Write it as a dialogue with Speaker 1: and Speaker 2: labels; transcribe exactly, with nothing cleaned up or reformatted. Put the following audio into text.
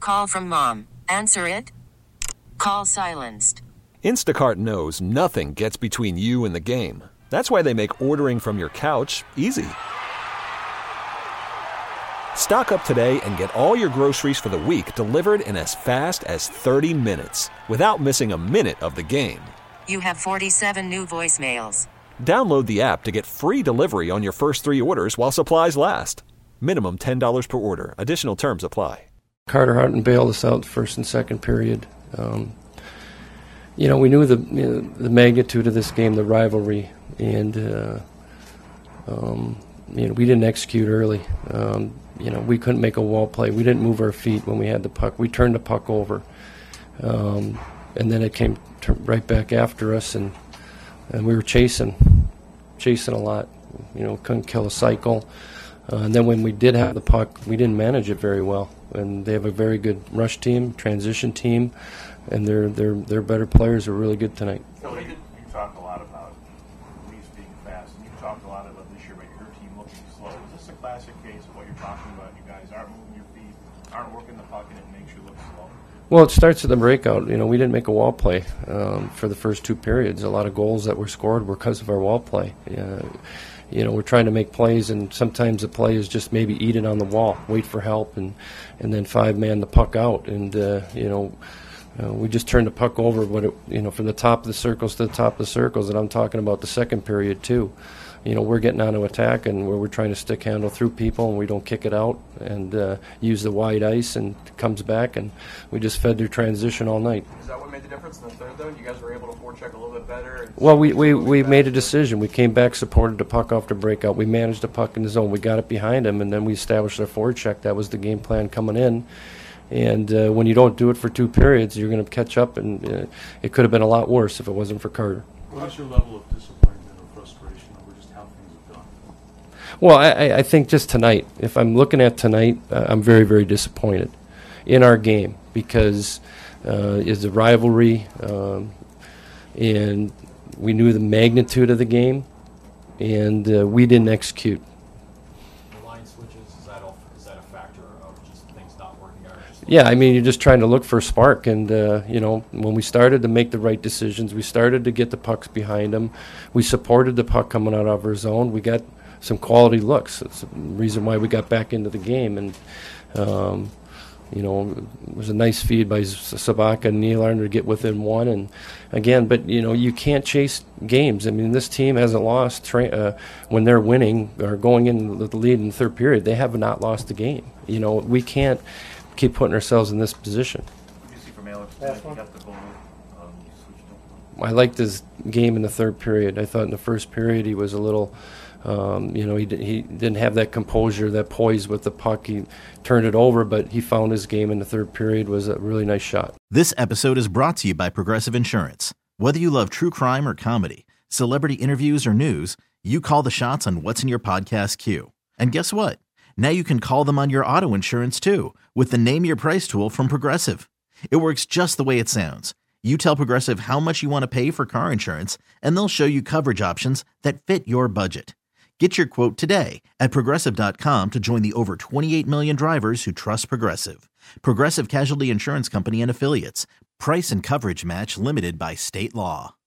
Speaker 1: call from mom. Answer it. Call silenced.
Speaker 2: Instacart knows nothing gets between you and the game. That's why they make ordering from your couch easy. Stock up today and get all your groceries for the week delivered in as fast as thirty minutes without missing a minute of the game.
Speaker 1: You have forty-seven new voicemails.
Speaker 2: Download the app to get free delivery on your first three orders while supplies last. Minimum ten dollars per order. Additional terms apply.
Speaker 3: Carter Hutton bailed us out the first and second period. Um, you know, we knew the you know, the magnitude of this game, the rivalry, and uh, um, you know we didn't execute early. Um, you know, we couldn't make a wall play. We didn't move our feet when we had the puck. We turned the puck over, um, and then it came t- right back after us, and and we were chasing, chasing a lot. You know, couldn't kill a cycle. Uh, and then when we did have the puck, we didn't manage it very well. And they have a very good rush team, transition team, and their their their better players are really good tonight.
Speaker 4: Phil, you, you talk a lot about Leafs being fast, and you've talked a lot about this year about your team looking slow. Is this a classic case of what you're talking about? You guys aren't moving your feet, aren't working the puck, and it makes you look slow?
Speaker 3: Well, it starts at the breakout. You know, we didn't make a wall play um, for the first two periods. A lot of goals that were scored were because of our wall play. Uh, You know, we're trying to make plays, and sometimes the play is just maybe eat it on the wall, wait for help, and, and then five-man the puck out. And, uh, you know, uh, we just turned the puck over, but it, you know, from the top of the circles to the top of the circles, and I'm talking about the second period too. You know, we're getting on to attack, and where we're trying to stick handle through people, and we don't kick it out and uh, use the wide ice, and it comes back, and we just fed their transition all night.
Speaker 4: Is that what made the difference in the third, though? You guys were able to forecheck a little bit better? And
Speaker 3: well, we, we, we made a decision. We came back, supported the puck off the breakout. We managed the puck in the zone. We got it behind him, and then we established our forecheck. That was the game plan coming in. And uh, when you don't do it for two periods, you're going to catch up, and uh, it could have been a lot worse if it wasn't for Carter.
Speaker 5: What is your level of disappointment or frustration over just how things have gone?
Speaker 3: Well, I, I think just tonight, if I'm looking at tonight, uh, I'm very, very disappointed in our game because uh, it's a rivalry, um, and we knew the magnitude of the game, and uh, we didn't execute.
Speaker 5: The line switches, is that, all, is that a factor of just things not working out?
Speaker 3: Yeah, I mean, you're just trying to look for a spark, and, uh, you know, when we started to make the right decisions, we started to get the pucks behind them, we supported the puck coming out of our zone, we got some quality looks. That's the reason why we got back into the game, and, um, you know, it was a nice feed by Sabaka and Nylander to get within one, and again, but, you know, you can't chase games. I mean, this team hasn't lost tra- uh, when they're winning or going in the lead in the third period. They have not lost the game. You know, we can't keep putting ourselves in this position.
Speaker 4: What do you see from Alex tonight? He got the goal. Um, you switched up.
Speaker 3: I liked his game in the third period. I thought in the first period he was a little, um, you know, he d- he didn't have that composure, that poise with the puck. He turned it over, but he found his game in the third period. Was a really nice shot.
Speaker 6: This episode is brought to you by Progressive Insurance. Whether you love true crime or comedy, celebrity interviews or news, you call the shots on what's in your podcast queue. And guess what? Now you can call them on your auto insurance too with the Name Your Price tool from Progressive. It works just the way it sounds. You tell Progressive how much you want to pay for car insurance, and they'll show you coverage options that fit your budget. Get your quote today at Progressive dot com to join the over twenty-eight million drivers who trust Progressive. Progressive Casualty Insurance Company and Affiliates. Price and coverage match limited by state law.